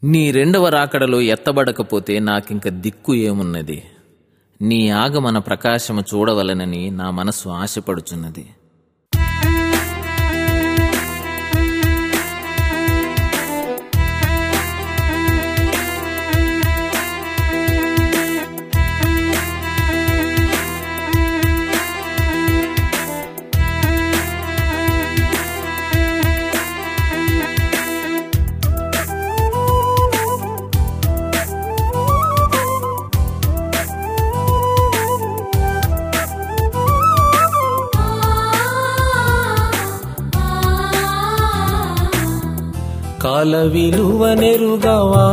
నీ రెండవ రాకడలో ఎత్తబడకపోతే నాకింక దిక్కు ఏమున్నది? నీ ఆగమన ప్రకాశము చూడవలనని నా మనస్సు ఆశపడుచున్నది. కాల విలువ నెరుగవా,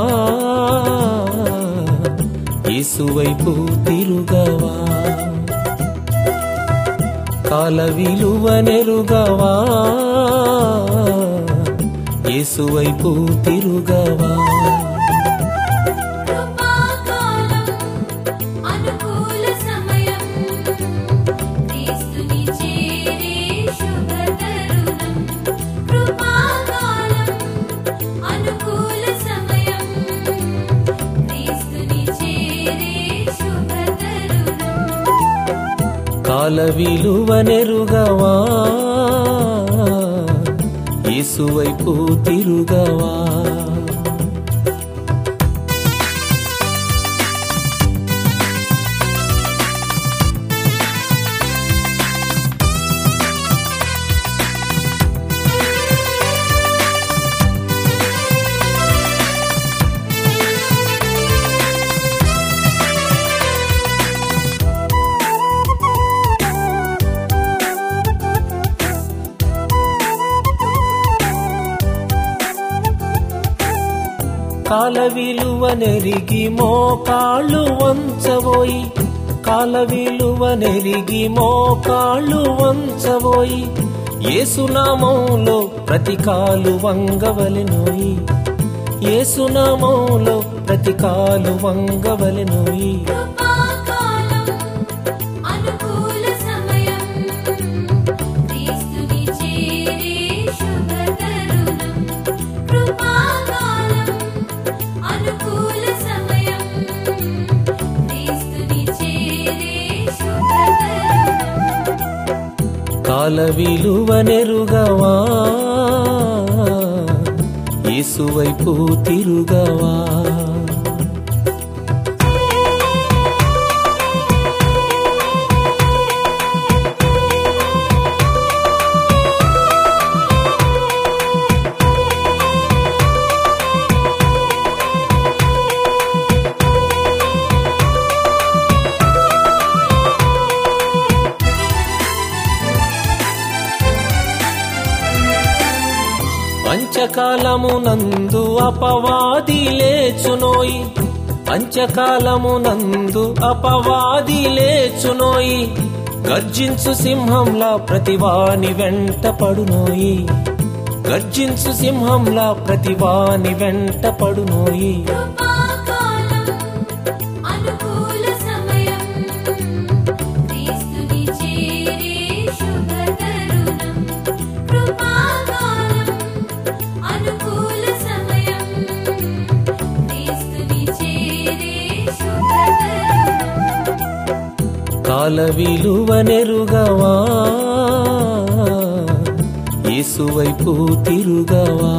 యేసువైపు తిరుగవా. కాల విలువ నెరుగవా, యేసువైపు తిరుగవా. కాల విలువ నెరుగవా, యేసువైపు తిరుగవా. కాల విలువ నెరిగి మోకాళ్ళు వంచబోయి, కాల విలువ నెరిగి మోకాళ్ళు వంచబోయి, యేసునామములో ప్రతి కాలు వంగవలెనోయి, యేసునామములో ప్రతి కాలు వంగవలెనోయి. కాల విలువ నెరుగవా, యేసువైపు తిరుగవా. అంత్యకాలమునందు అపవాది లేచునోయి, అంత్యకాలమునందు అపవాది లేచునోయి, గర్జించు సింహంలా ప్రతివాని వెంట పడునోయి, గర్జించు సింహంలా ప్రతివాని వెంట పడునోయి. కాల విలువ నెరుగవా, యేసువైపు తిరుగవా.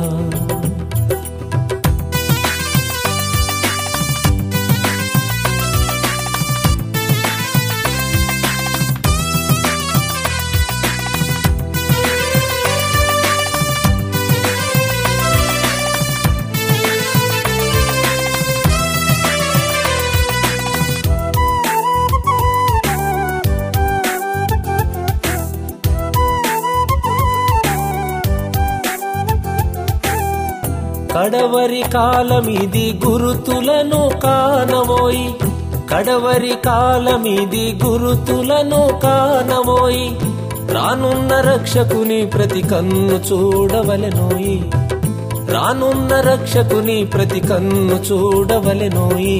కడవరి కాలమిది గురుతులను కానవోయి, కడవరి కాలమిది గురుతులను కానవోయి, రానున్న రక్షకుని ప్రతి కన్ను చూడవలెనోయి, రానున్న రక్షకుని ప్రతి కన్ను చూడవలెనోయి.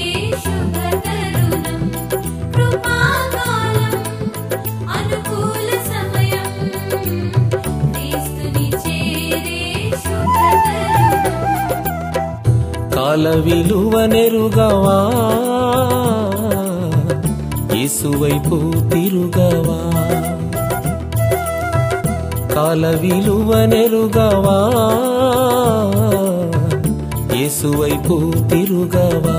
అనుకూల కాల విలువనెరుగవా యేసువైపు తిరుగవా కాల విలువనెరుగవా యేసువైపు తిరుగవా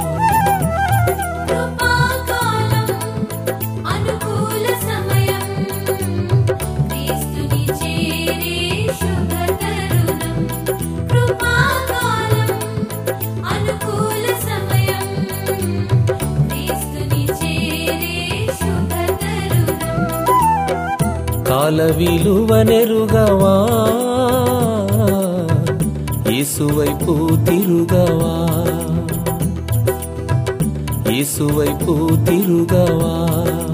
కాల విలువనెరుగవా యేసువైపు తిరుగవా యేసువైపు తిరుగవా